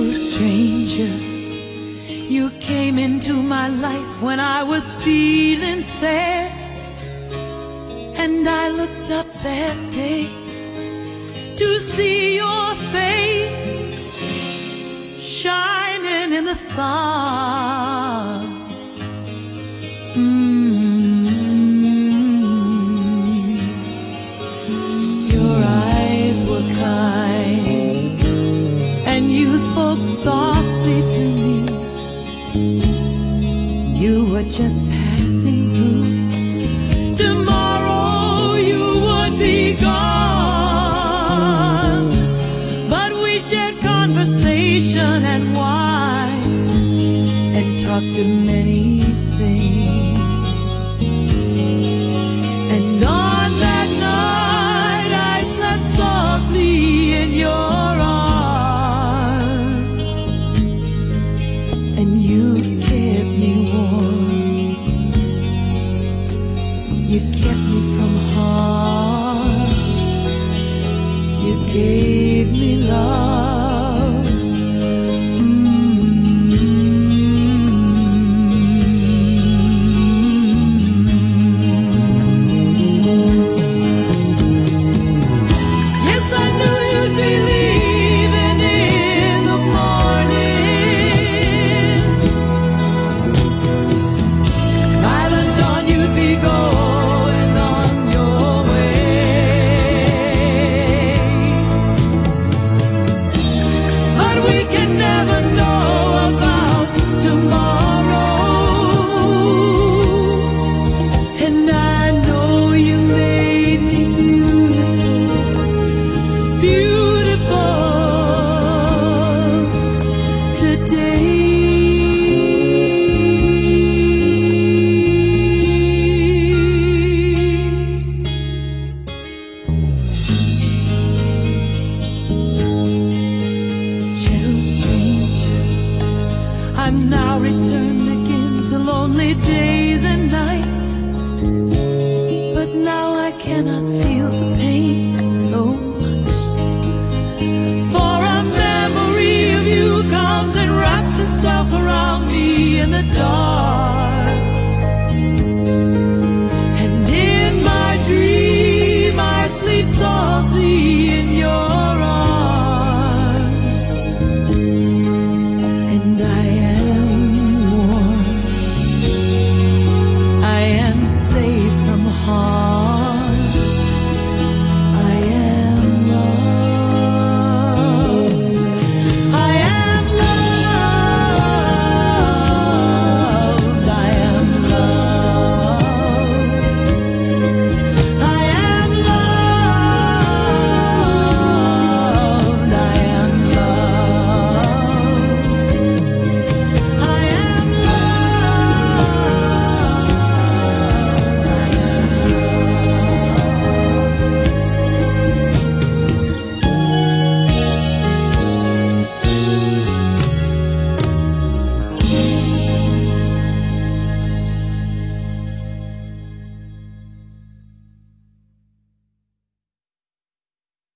Gentle stranger, you came into my life when I was feeling sad, and I looked up that day to see your face shining in the sun. Your eyes were kind, and you spoke softly to me. You were just passing through. Tomorrow you would be gone, but we shared conversation and wine, and talked of many things. And on that night I slept softly in your arms, and you kept me warm. You kept me from harm. You gave me love. Yes, I knew you'd be leaving in the morning. By the dawn you'd be going on your way. But we can never know about tomorrow. And I know you made me beautiful, beautiful today. Gentle stranger, I'm now returned again to lonely days and nights, but now I cannot feel the pain so much. For a memory of you comes and wraps itself around me in the dark.